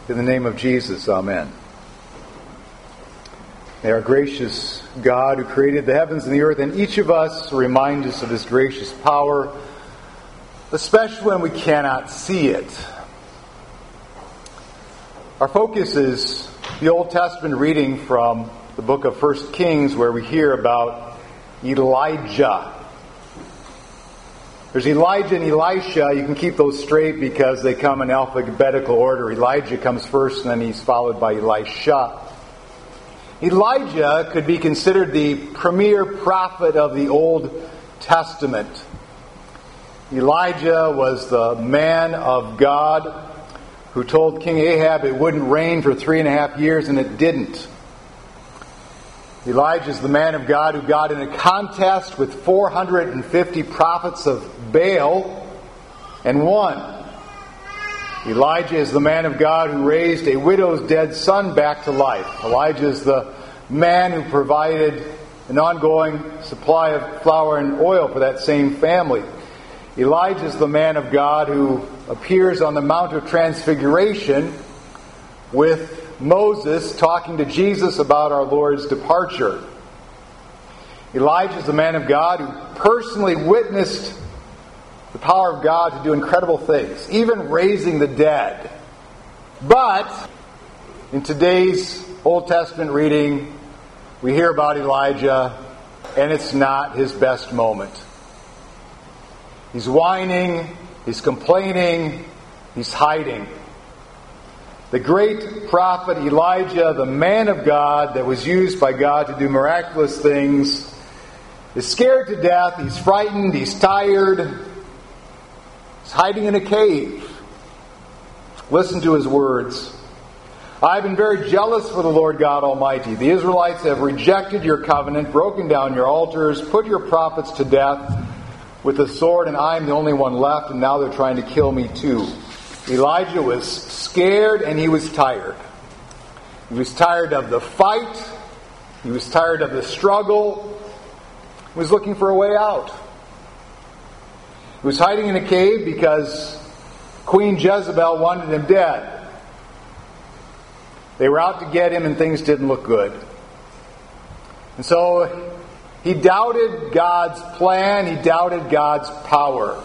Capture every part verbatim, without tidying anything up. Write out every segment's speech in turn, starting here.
In the name of Jesus, amen. May our gracious God who created the heavens and the earth and each of us remind us of His gracious power, especially when we cannot see it. Our focus is the Old Testament reading from the book of First Kings, where we hear about Elijah. There's Elijah and Elisha. You can keep those straight because they come in alphabetical order. Elijah comes first and then he's followed by Elisha. Elijah could be considered the premier prophet of the Old Testament. Elijah was the man of God who told King Ahab it wouldn't rain for three and a half years, and it didn't. Elijah is the man of God who got in a contest with four hundred fifty prophets of Baal and won. Elijah is the man of God who raised a widow's dead son back to life. Elijah is the man who provided an ongoing supply of flour and oil for that same family. Elijah is the man of God who appears on the Mount of Transfiguration with Moses talking to Jesus about our Lord's departure. Elijah is the man of God who personally witnessed the power of God to do incredible things, even raising the dead. But in today's Old Testament reading, we hear about Elijah, and it's not his best moment. He's whining, he's complaining, he's hiding. The great prophet Elijah, the man of God that was used by God to do miraculous things, is scared to death, he's frightened, he's tired, he's hiding in a cave. Listen to his words. I've been very jealous for the Lord God Almighty. The Israelites have rejected your covenant, broken down your altars, put your prophets to death with the sword, and I'm the only one left, and now they're trying to kill me too. Elijah was scared and he was tired. He was tired of the fight. He was tired of the struggle. He was looking for a way out. He was hiding in a cave because Queen Jezebel wanted him dead. They were out to get him and things didn't look good. And so he doubted God's plan. He doubted God's power.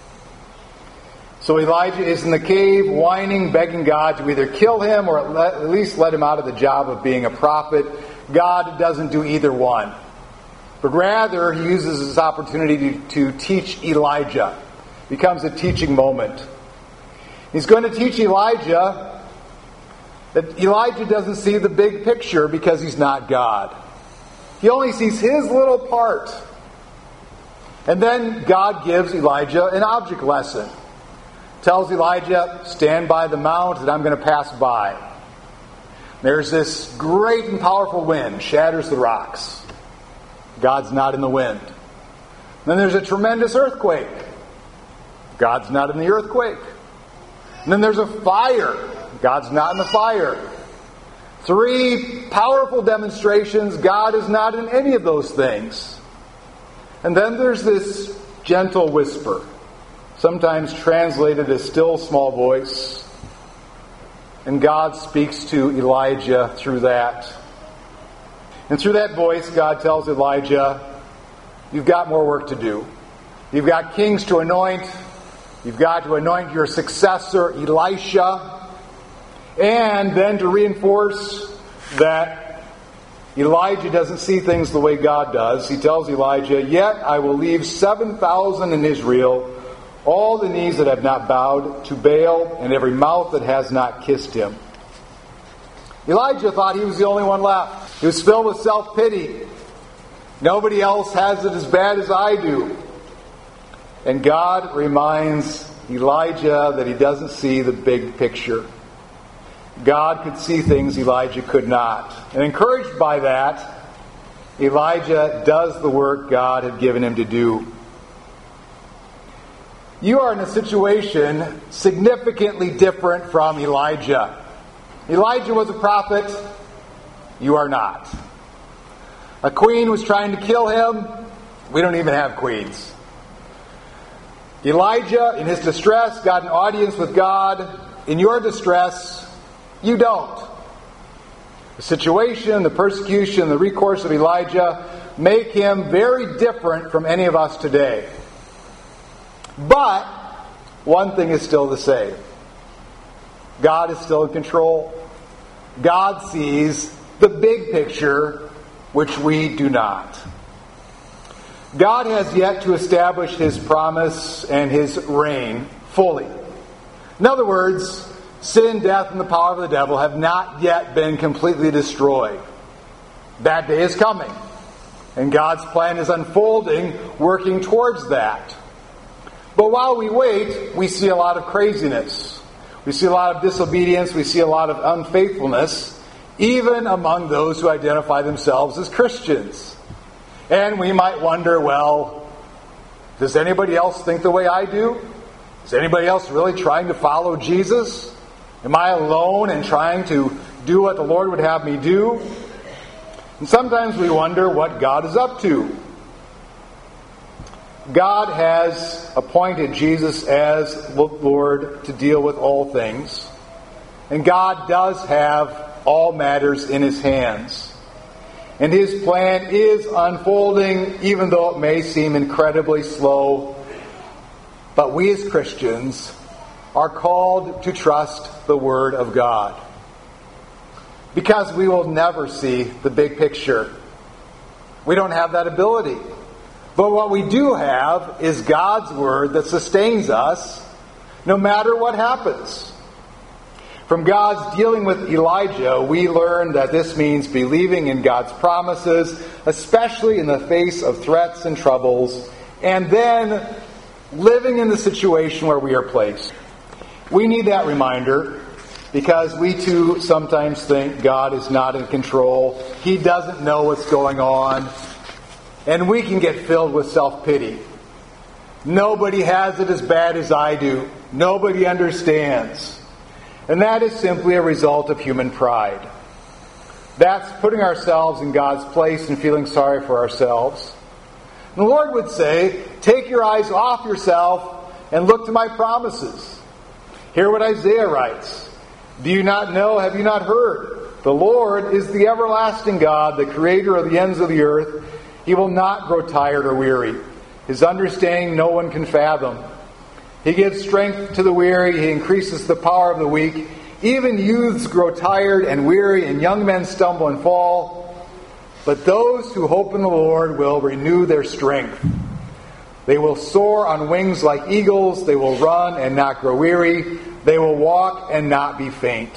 So Elijah is in the cave, whining, begging God to either kill him or at least let him out of the job of being a prophet. God doesn't do either one. But rather, he uses this opportunity to, to teach Elijah. It becomes a teaching moment. He's going to teach Elijah that Elijah doesn't see the big picture because he's not God. He only sees his little part. And then God gives Elijah an object lesson. Tells Elijah, stand by the mount that I'm going to pass by. There's this great and powerful wind, shatters the rocks. God's not in the wind. Then there's a tremendous earthquake. God's not in the earthquake. And then there's a fire. God's not in the fire. Three powerful demonstrations. God is not in any of those things. And then there's this gentle whisper, sometimes translated as still small voice. And God speaks to Elijah through that. And through that voice, God tells Elijah, you've got more work to do. You've got kings to anoint. You've got to anoint your successor, Elisha. And then to reinforce that Elijah doesn't see things the way God does, he tells Elijah, yet I will leave seven thousand in Israel, all the knees that have not bowed to Baal, and every mouth that has not kissed him. Elijah thought he was the only one left. He was filled with self-pity. Nobody else has it as bad as I do. And God reminds Elijah that he doesn't see the big picture. God could see things Elijah could not. And encouraged by that, Elijah does the work God had given him to do. You are in a situation significantly different from Elijah. Elijah was a prophet. You are not. A queen was trying to kill him. We don't even have queens. Elijah, in his distress, got an audience with God. In your distress, You don't. The situation, the persecution, the recourse of Elijah make him very different from any of us today. But one thing is still the same. God is still in control. God sees the big picture, which we do not. God has yet to establish His promise and His reign fully. In other words, sin, death, and the power of the devil have not yet been completely destroyed. That day is coming, and God's plan is unfolding, working towards that. But while we wait, we see a lot of craziness. We see a lot of disobedience. We see a lot of unfaithfulness, even among those who identify themselves as Christians. And we might wonder, well, does anybody else think the way I do? Is anybody else really trying to follow Jesus? Am I alone in trying to do what the Lord would have me do? And sometimes we wonder what God is up to. God has appointed Jesus as Lord to deal with all things. And God does have all matters in His hands. And His plan is unfolding, even though it may seem incredibly slow. But we as Christians are called to trust the Word of God. Because we will never see the big picture. We don't have that ability. But what we do have is God's Word that sustains us no matter what happens. From God's dealing with Elijah, we learn that this means believing in God's promises, especially in the face of threats and troubles, and then living in the situation where we are placed. We need that reminder because we too sometimes think God is not in control. He doesn't know what's going on. And we can get filled with self-pity. Nobody has it as bad as I do. Nobody understands. And that is simply a result of human pride. That's putting ourselves in God's place and feeling sorry for ourselves. And the Lord would say, take your eyes off yourself and look to my promises. Hear what Isaiah writes. Do you not know? Have you not heard? The Lord is the everlasting God, the creator of the ends of the earth. He will not grow tired or weary. His understanding no one can fathom. He gives strength to the weary. He increases the power of the weak. Even youths grow tired and weary, and young men stumble and fall. But those who hope in the Lord will renew their strength. They will soar on wings like eagles. They will run and not grow weary. They will walk and not be faint.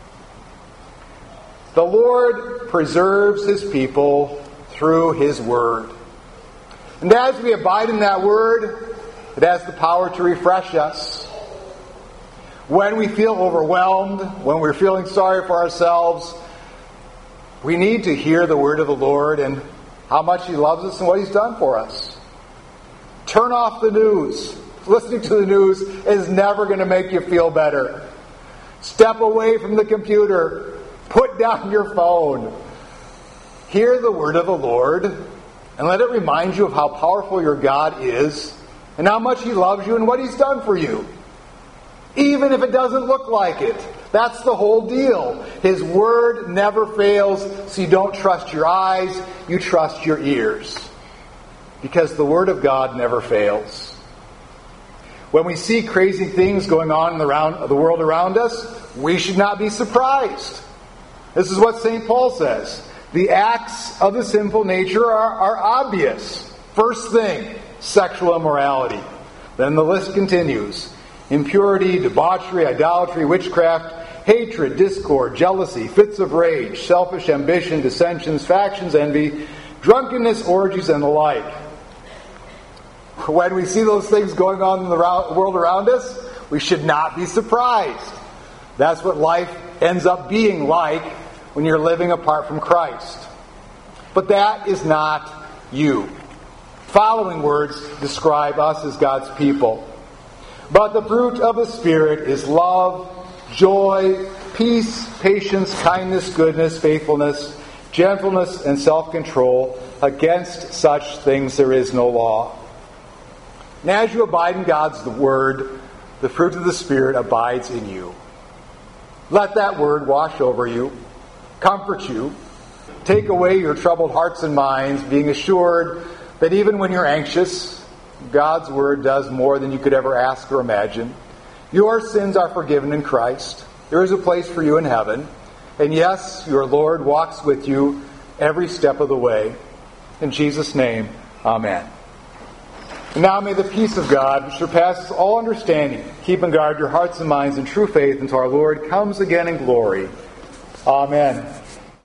The Lord preserves His people through His Word. And as we abide in that Word, it has the power to refresh us. When we feel overwhelmed, when we're feeling sorry for ourselves, we need to hear the Word of the Lord and how much He loves us and what He's done for us. Turn off the news. Listening to the news is never going to make you feel better. Step away from the computer. Put down your phone. Hear the word of the Lord and let it remind you of how powerful your God is and how much He loves you and what He's done for you. Even if it doesn't look like it. That's the whole deal. His Word never fails, so you don't trust your eyes, you trust your ears. Because the Word of God never fails. When we see crazy things going on in the, round, the world around us, we should not be surprised. This is what Saint Paul says. The acts of the sinful nature are, are obvious. First thing, sexual immorality. Then the list continues. Impurity, debauchery, idolatry, witchcraft, hatred, discord, jealousy, fits of rage, selfish ambition, dissensions, factions, envy, drunkenness, orgies, and the like. When we see those things going on in the world around us, we should not be surprised. That's what life ends up being like when you're living apart from Christ. But that is not you. Following words describe us as God's people. But the fruit of the Spirit is love, joy, peace, patience, kindness, goodness, faithfulness, gentleness, and self-control. Against such things there is no law. And as you abide in God's Word, the fruit of the Spirit abides in you. Let that word wash over you, comfort you, take away your troubled hearts and minds, being assured that even when you're anxious, God's word does more than you could ever ask or imagine. Your sins are forgiven in Christ. There is a place for you in heaven. And yes, your Lord walks with you every step of the way. In Jesus' name, amen. And now may the peace of God, which surpasses all understanding, keep and guard your hearts and minds in true faith until our Lord comes again in glory. Amen.